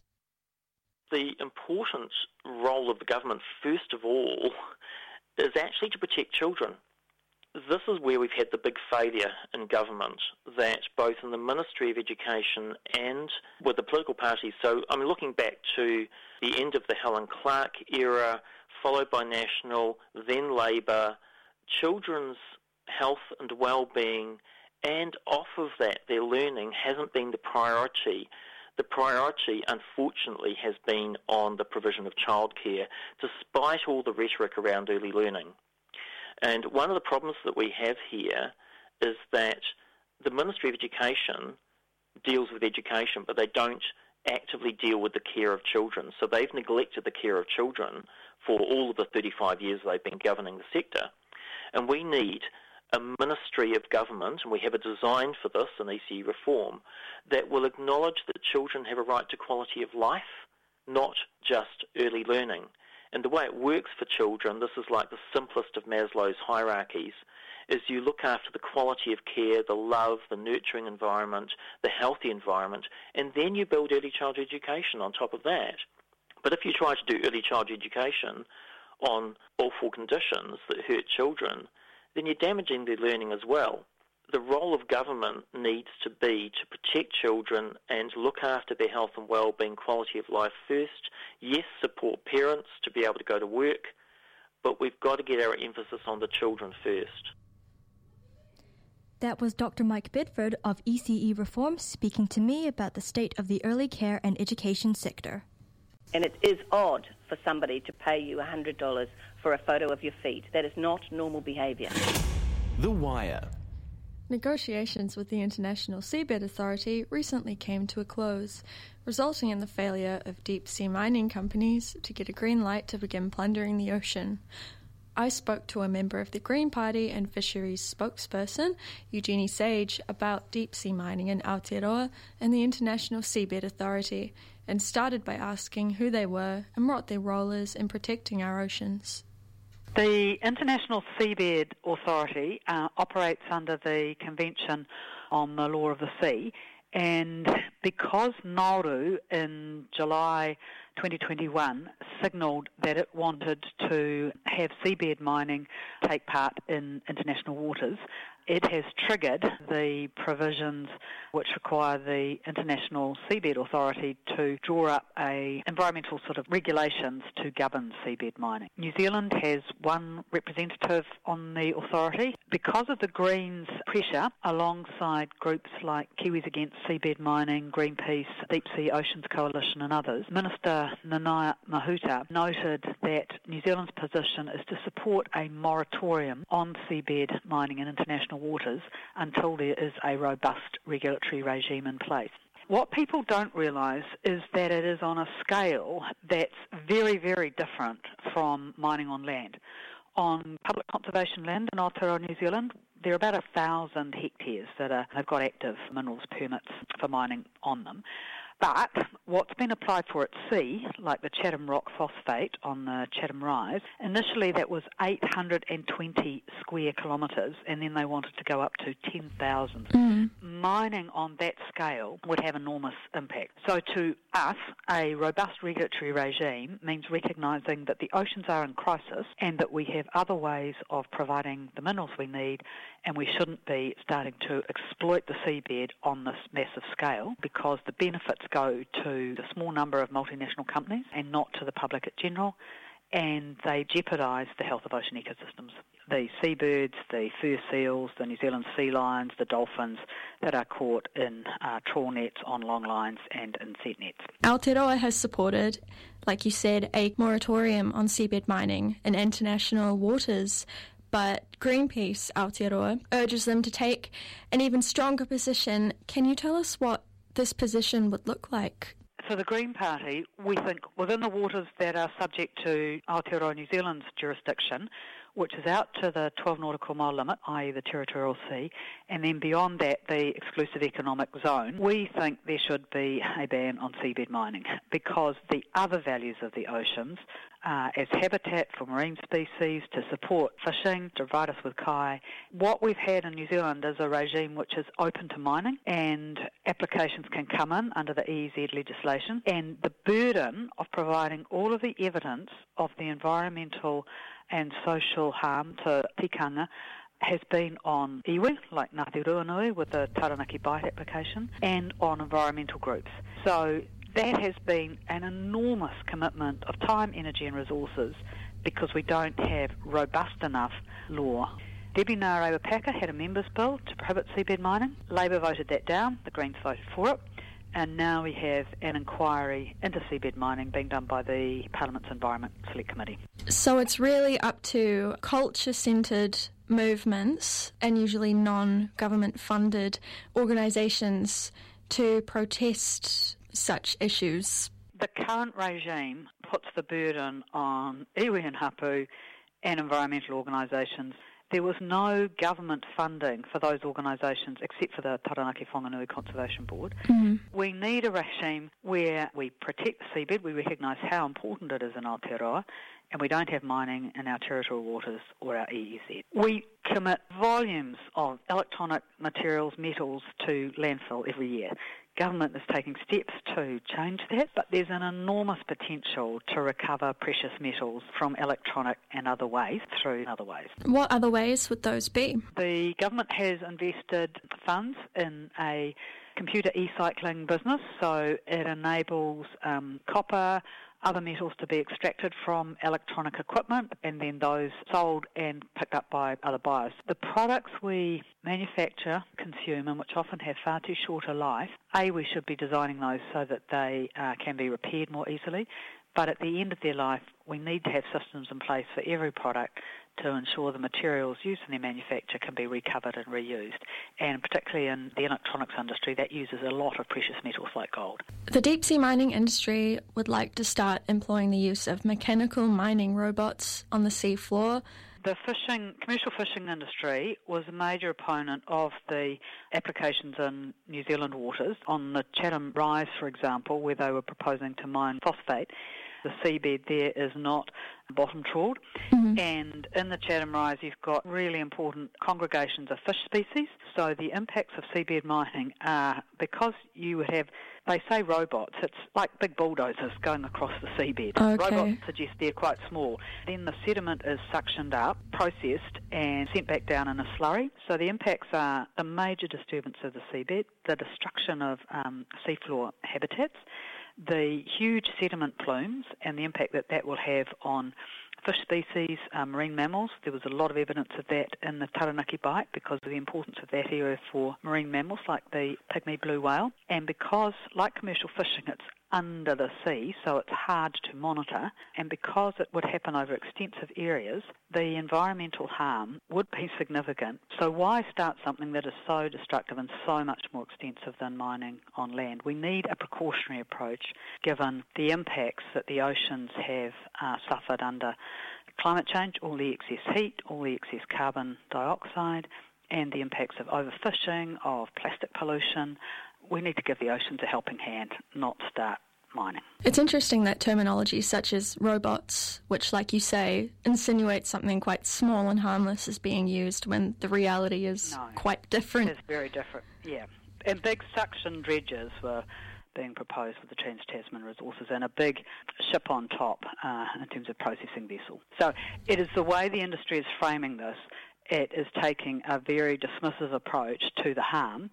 The important role of the government, first of all, is actually to protect children. This is where we've had the big failure in government, that both in the Ministry of Education and with the political parties, so I'm looking back to the end of the Helen Clark era, followed by National, then Labour, children's health and well-being, and off of that, their learning hasn't been the priority. The priority, unfortunately, has been on the provision of childcare, despite all the rhetoric around early learning. And one of the problems that we have here is that the Ministry of Education deals with education, but they don't actively deal with the care of children. So they've neglected the care of children for all of the 35 years they've been governing the sector. And we need a ministry of government, and we have a design for this in ECE Reform, that will acknowledge that children have a right to quality of life, not just early learning. And the way it works for children, this is like the simplest of Maslow's hierarchies, is you look after the quality of care, the love, the nurturing environment, the healthy environment, and then you build early childhood education on top of that. But if you try to do early childhood education on awful conditions that hurt children, then you're damaging their learning as well. The role of government needs to be to protect children and look after their health and well-being, quality of life first. Yes, support parents to be able to go to work, but we've got to get our emphasis on the children first. That was Dr. Mike Bedford of ECE Reform speaking to me about the state of the early care and education sector. And it is odd for somebody to pay you $100 for a photo of your feet. That is not normal behaviour. The Wire. Negotiations with the International Seabed Authority recently came to a close, resulting in the failure of deep-sea mining companies to get a green light to begin plundering the ocean. I spoke to a member of the Green Party and Fisheries spokesperson, Eugenie Sage, about deep-sea mining in Aotearoa and the International Seabed Authority, and started by asking who they were and what their role is in protecting our oceans. The International Seabed Authority operates under the Convention on the Law of the Sea, and because Nauru in July 2021 signalled that it wanted to have seabed mining take part in international waters, it has triggered the provisions which require the International Seabed Authority to draw up environmental sort of regulations to govern seabed mining. New Zealand has one representative on the authority. Because of the Greens' pressure, alongside groups like Kiwis Against Seabed Mining, Greenpeace, Deep Sea Oceans Coalition and others, Minister Nanaia Mahuta noted that New Zealand's position is to support a moratorium on seabed mining in international waters until there is a robust regulatory regime in place. What people don't realise is that it is on a scale that's very, very different from mining on land. On public conservation land in Aotearoa, New Zealand, there are about 1,000 hectares that have got active minerals permits for mining on them. But what's been applied for at sea, like the Chatham Rock Phosphate on the Chatham Rise, initially that was 820 square kilometres, and then they wanted to go up to 10,000. Mining on that scale would have enormous impact. So to us, a robust regulatory regime means recognising that the oceans are in crisis and that we have other ways of providing the minerals we need, and we shouldn't be starting to exploit the seabed on this massive scale, because the benefits go to the small number of multinational companies and not to the public in general, and they jeopardise the health of ocean ecosystems. The seabirds, the fur seals, the New Zealand sea lions, the dolphins that are caught in trawl nets, on long lines and in set nets. Aotearoa has supported, like you said, a moratorium on seabed mining in international waters, but Greenpeace Aotearoa urges them to take an even stronger position. Can you tell us what this position would look like? For the Green Party, we think within the waters that are subject to Aotearoa New Zealand's jurisdiction, which is out to the 12 nautical mile limit, i.e. the territorial sea, and then beyond that, the exclusive economic zone, we think there should be a ban on seabed mining, because the other values of the oceans, as habitat for marine species, to support fishing, to provide us with kai. What we've had in New Zealand is a regime which is open to mining, and applications can come in under the EEZ legislation, and the burden of providing all of the evidence of the environmental and social harm to tikanga has been on iwi, like Ngāti Ruanui with the Taranaki Bight application, and on environmental groups. So that has been an enormous commitment of time, energy and resources, because we don't have robust enough law. Debbie Ngarewa-Packer had a members' bill to prohibit seabed mining. Labor voted that down, the Greens voted for it, and now we have an inquiry into seabed mining being done by the Parliament's Environment Select Committee. So it's really up to culture-centred movements and usually non-government funded organisations to protest such issues. The current regime puts the burden on iwi and hapu and environmental organisations. There was no government funding for those organisations except for the Taranaki Whanganui Conservation Board. We need a regime where we protect the seabed, we recognise how important it is in Aotearoa, and we don't have mining in our territorial waters or our EEZ. We commit volumes of electronic materials, metals to landfill every year. Government is taking steps to change that, but there's an enormous potential to recover precious metals from electronic and other ways through other ways. What other ways would those be? The government has invested funds in a computer e-cycling business, so it enables copper, other metals to be extracted from electronic equipment and then those sold and picked up by other buyers. The products we manufacture, consume, and which often have far too short a life, we should be designing those so that they can be repaired more easily, but at the end of their life we need to have systems in place for every product to ensure the materials used in their manufacture can be recovered and reused. And particularly in the electronics industry, that uses a lot of precious metals like gold. The deep-sea mining industry would like to start employing the use of mechanical mining robots on the seafloor. The commercial fishing industry was a major opponent of the applications in New Zealand waters. On the Chatham Rise, for example, where they were proposing to mine phosphate, the seabed there is not bottom trawled. And in the Chatham Rise you've got really important congregations of fish species. So the impacts of seabed mining are, because you would have, they say robots, it's like big bulldozers going across the seabed. Okay. Robots suggest they're quite small. Then the sediment is suctioned up, processed and sent back down in a slurry. So the impacts are a major disturbance of the seabed, the destruction of seafloor habitats, the huge sediment plumes and the impact that that will have on fish species, marine mammals. There was a lot of evidence of that in the Taranaki Bight because of the importance of that area for marine mammals like the pygmy blue whale. And because, like commercial fishing, it's under the sea, so it's hard to monitor, and because it would happen over extensive areas, the environmental harm would be significant. So why start something that is so destructive and so much more extensive than mining on land? We need a precautionary approach given the impacts that the oceans have suffered under climate change, all the excess heat, all the excess carbon dioxide, and the impacts of overfishing, of plastic pollution. We need to give the oceans a helping hand, not start mining. It's interesting that terminology such as robots, which, like you say, insinuates something quite small and harmless, is being used when the reality is quite different. It's very different, yeah. And big suction dredges were being proposed with the Trans-Tasman Resources and a big ship on top in terms of processing vessel. So it is the way the industry is framing this. It is taking a very dismissive approach to the harm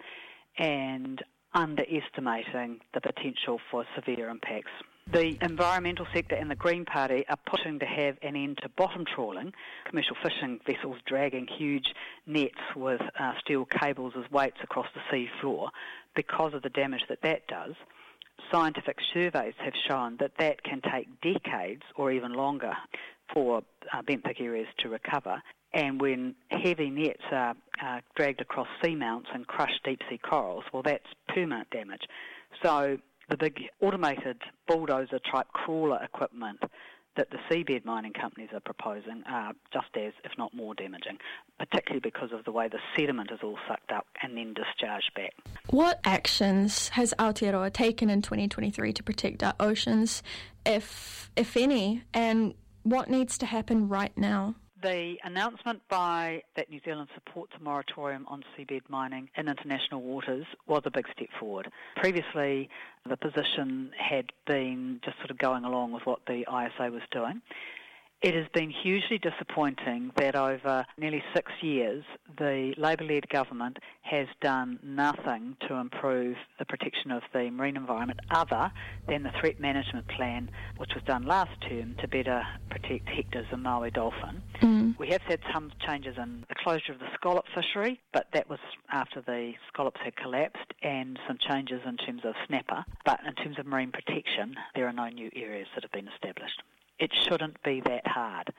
and underestimating the potential for severe impacts. The environmental sector and the Green Party are pushing to have an end to bottom trawling, commercial fishing vessels dragging huge nets with steel cables as weights across the sea floor because of the damage that that does. Scientific surveys have shown that that can take decades or even longer for benthic areas to recover. And when heavy nets are dragged across seamounts and crush deep-sea corals, well, that's permanent damage. So the big automated bulldozer-type crawler equipment that the seabed mining companies are proposing are just as, if not more, damaging, particularly because of the way the sediment is all sucked up and then discharged back. What actions has Aotearoa taken in 2023 to protect our oceans, if any, and what needs to happen right now? The announcement by that New Zealand supports a moratorium on seabed mining in international waters was a big step forward. Previously, the position had been just sort of going along with what the ISA was doing. It has been hugely disappointing that over nearly 6 years, the Labour-led government has done nothing to improve the protection of the marine environment other than the threat management plan, which was done last term to better protect hectares of Maui dolphin. We have had some changes in the closure of the scallop fishery, but that was after the scallops had collapsed, and some changes in terms of snapper. But in terms of marine protection, there are no new areas that have been established. It shouldn't be that hard,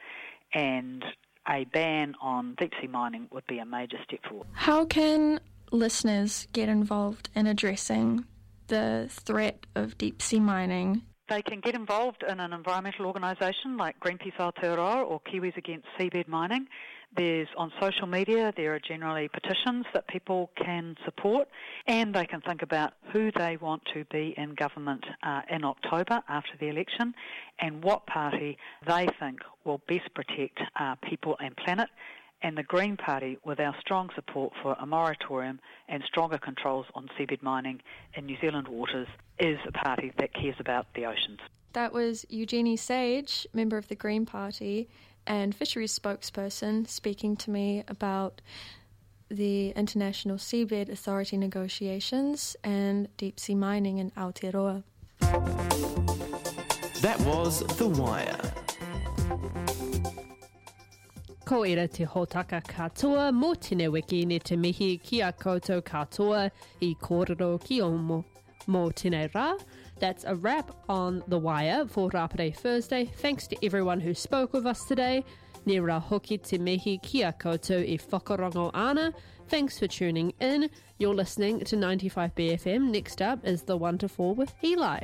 and a ban on deep-sea mining would be a major step forward. How can listeners get involved in addressing the threat of deep-sea mining? They can get involved in an environmental organisation like Greenpeace Aotearoa or Kiwis Against Seabed Mining. There's on social media, there are generally petitions that people can support, and they can think about who they want to be in government in October after the election and what party they think will best protect people and planet. And the Green Party, with our strong support for a moratorium and stronger controls on seabed mining in New Zealand waters, is a party that cares about the oceans. That was Eugenie Sage, member of the Green Party and fisheries spokesperson, speaking to me about the International Seabed Authority negotiations and deep-sea mining in Aotearoa. That was The Wire. Ko ira te hōtaka katoa, mō tēnei wiki ne te mihi ki a koutou katoa I kōrero ki omo mō tēnei rā. That's a wrap on The Wire for Rapare Thursday. Thanks to everyone who spoke with us today. Ne rā hoki te mihi ki a koutou I whakarongo ana. Thanks for tuning in. You're listening to 95BFM. Next up is The 1 to 4 with Eli.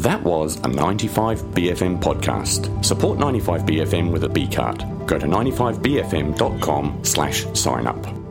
That was a 95BFM podcast. Support 95BFM with a B card. Go to 95bfm.com/sign up.